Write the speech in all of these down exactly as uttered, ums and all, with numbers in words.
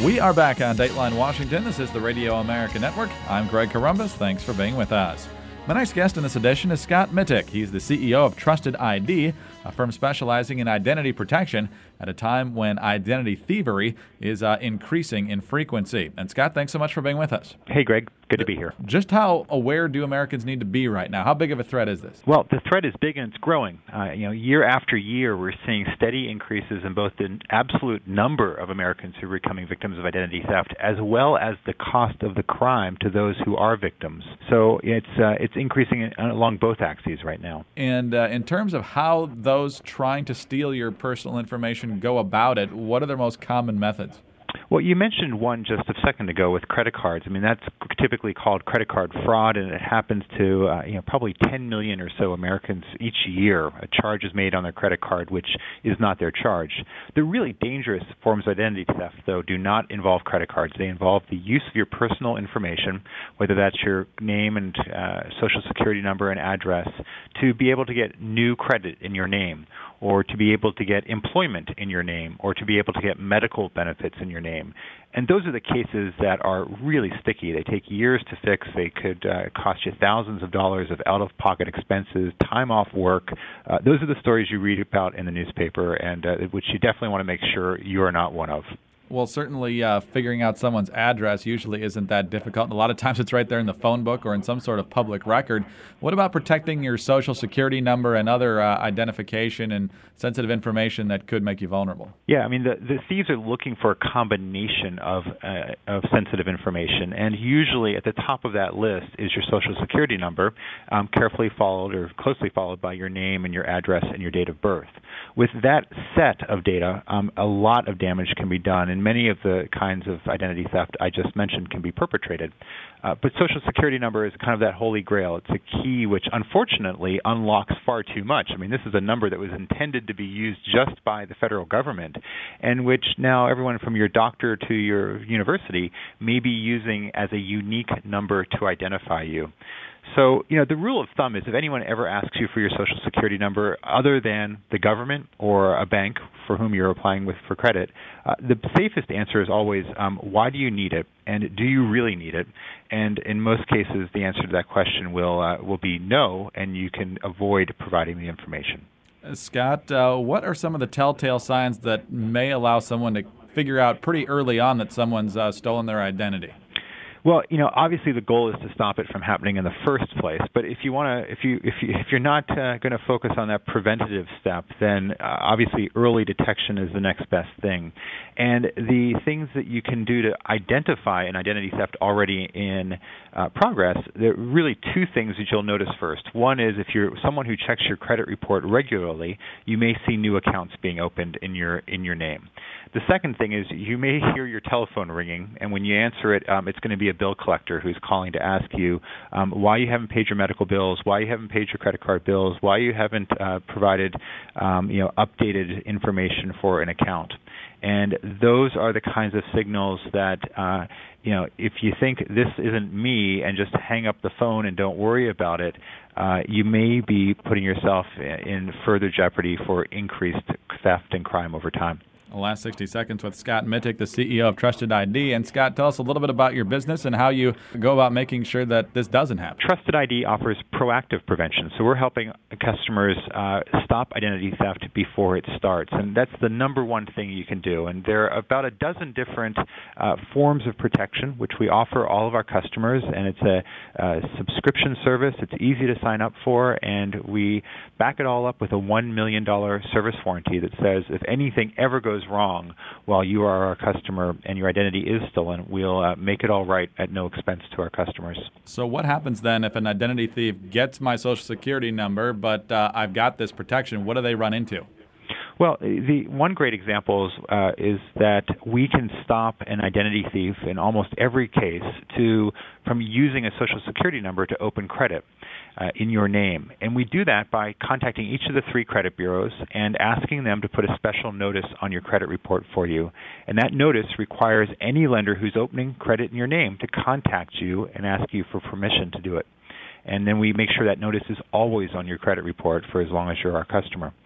We are back on Dateline Washington. This is the Radio America Network. I'm Greg Corombos. Thanks for being with us. My next guest in this edition is Scott Mittick. He's the C E O of Trusted I D, a firm specializing in identity protection at a time when identity thievery is uh, increasing in frequency. And Scott, thanks so much for being with us. Hey, Greg. Good to be here. Just how aware do Americans need to be right now? How big of a threat is this? Well, the threat is big and it's growing. Uh, you know, year after year, we're seeing steady increases in both the absolute number of Americans who are becoming victims of identity theft, as well as the cost of the crime to those who are victims. So it's uh, it's increasing along both axes right now. And uh, in terms of how those trying to steal your personal information go about it, what are their most common methods? Well, you mentioned one just a second ago with credit cards. I mean, that's typically called credit card fraud, and it happens to uh, you know probably ten million or so Americans each year. A charge is made on their credit card, which is not their charge. The really dangerous forms of identity theft, though, do not involve credit cards. They involve the use of your personal information, whether that's your name and uh, social security number and address, to be able to get new credit in your name, or to be able to get employment in your name, or to be able to get medical benefits in your name. And those are the cases that are really sticky. They take years to fix. They could uh, cost you thousands of dollars of out-of-pocket expenses, time off work. Uh, those are the stories you read about in the newspaper, and uh, which you definitely want to make sure you're not one of. Well, certainly uh, figuring out someone's address usually isn't that difficult. And a lot of times it's right there in the phone book or in some sort of public record. What about protecting your social security number and other uh, identification and sensitive information that could make you vulnerable? Yeah, I mean, the, the thieves are looking for a combination of uh, of sensitive information. And usually at the top of that list is your social security number, um, carefully followed or closely followed by your name and your address and your date of birth. With that set of data, um, a lot of damage can be done, and many of the kinds of identity theft I just mentioned can be perpetrated. Uh, but Social Security number is kind of that holy grail. It's a key which, unfortunately, unlocks far too much. I mean, this is a number that was intended to be used just by the federal government, and which now everyone from your doctor to your university may be using as a unique number to identify you. So, you know, the rule of thumb is if anyone ever asks you for your Social Security number other than the government or a bank for whom you're applying with for credit, uh, the safest answer is always, um, why do you need it, and do you really need it? And in most cases, the answer to that question will uh, will be no, and you can avoid providing the information. Uh, Scott, uh, what are some of the telltale signs that may allow someone to figure out pretty early on that someone's uh, stolen their identity? Well, you know, obviously the goal is to stop it from happening in the first place. But if you want to, if you if you if you're not uh, going to focus on that preventative step, then uh, obviously early detection is the next best thing. And the things that you can do to identify an identity theft already in uh, progress, there are really two things that you'll notice first. One is if you're someone who checks your credit report regularly, you may see new accounts being opened in your in your name. The second thing is you may hear your telephone ringing, and when you answer it, um, it's going to be a bill collector who's calling to ask you um, why you haven't paid your medical bills, why you haven't paid your credit card bills, why you haven't uh, provided um, you know updated information for an account. And those are the kinds of signals that uh, you know if you think this isn't me and just hang up the phone and don't worry about it, uh, you may be putting yourself in further jeopardy for increased theft and crime over time. The last sixty seconds with Scott Mittick, the C E O of Trusted I D. And Scott, tell us a little bit about your business and how you go about making sure that this doesn't happen. Trusted I D offers proactive prevention. So we're helping customers uh, stop identity theft before it starts. And that's the number one thing you can do. And there are about a dozen different uh, forms of protection, which we offer all of our customers. And it's a, a subscription service. It's easy to sign up for. And we back it all up with a one million dollars service warranty that says if anything ever goes wrong while you are our customer and your identity is stolen, we'll uh, make it all right at no expense to our customers. So what happens then if an identity thief gets my Social Security number, but uh, I've got this protection? What do they run into? Well, the one great example is, uh, is that we can stop an identity thief in almost every case to from using a Social Security number to open credit uh, in your name. And we do that by contacting each of the three credit bureaus and asking them to put a special notice on your credit report for you. And that notice requires any lender who's opening credit in your name to contact you and ask you for permission to do it. And then we make sure that notice is always on your credit report for as long as you're our customer.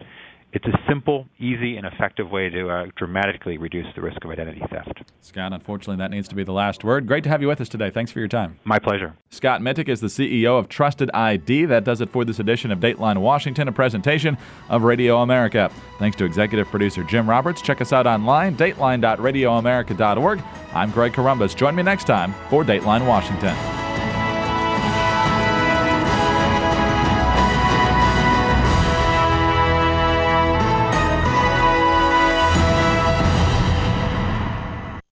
it's a simple, easy, and effective way to uh, dramatically reduce the risk of identity theft. Scott, unfortunately, that needs to be the last word. Great to have you with us today. Thanks for your time. My pleasure. Scott Mittick is the C E O of Trusted I D. That does it for this edition of Dateline Washington, a presentation of Radio America. Thanks to executive producer Jim Roberts. Check us out online, dateline dot radio america dot org. I'm Greg Corombos. Join me next time for Dateline Washington.